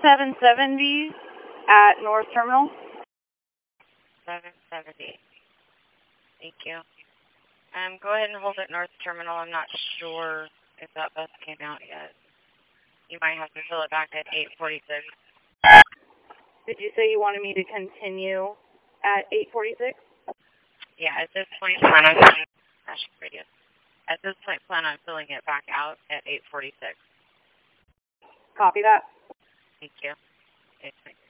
770 at North Terminal. 770. Thank you. Go ahead and hold at North Terminal. I'm not sure if that bus came out yet. You might have to fill it back at 8:46. Did you say you wanted me to continue at 8:46? Yeah, at this point, plan on filling it back out at 8:46. Copy that. Thank you.